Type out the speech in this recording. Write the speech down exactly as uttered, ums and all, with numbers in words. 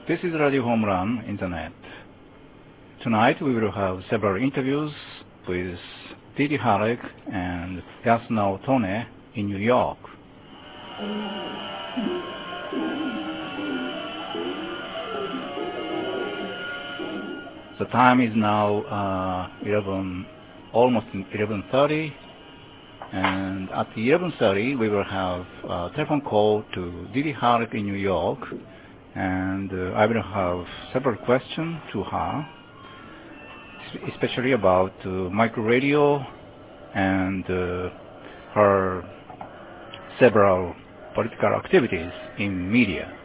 This is Radio Home Run Internet. Tonight we will have several interviews with Didi Halleck and Yasuno Tone in New York. The time is now uh, eleven, almost eleven thirty, and at eleven thirty we will have a telephone call to Didi Halleck in New York, and uh, I will have several questions to her, especially about uh, micro radio and uh, her several political activities in media.